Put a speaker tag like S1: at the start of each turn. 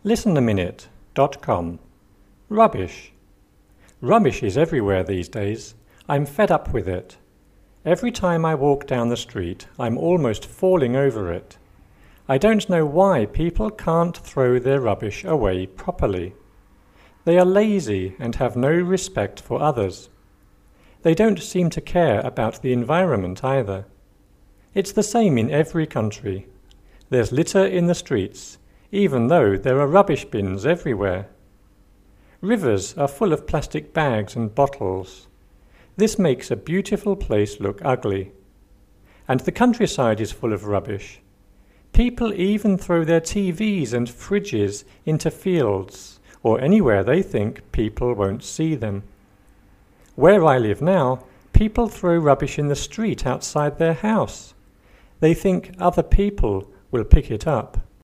S1: listenaminute.com. Rubbish. Rubbish is everywhere these days. I'm fed up with it. Every time I walk down the street, I'm almost falling over it. I don't know why people can't throw their rubbish away properly. They are lazy and have no respect for others. They don't seem to care about the environment either. It's the same in every country. There's litter in the streets, even though there are rubbish bins everywhere. Rivers are full of plastic bags and bottles. This makes a beautiful place look ugly. And the countryside is full of rubbish. People even throw their TVs and fridges into fields or anywhere they think people won't see them. Where I live now, people throw rubbish in the street outside their house. They think other people will pick it up.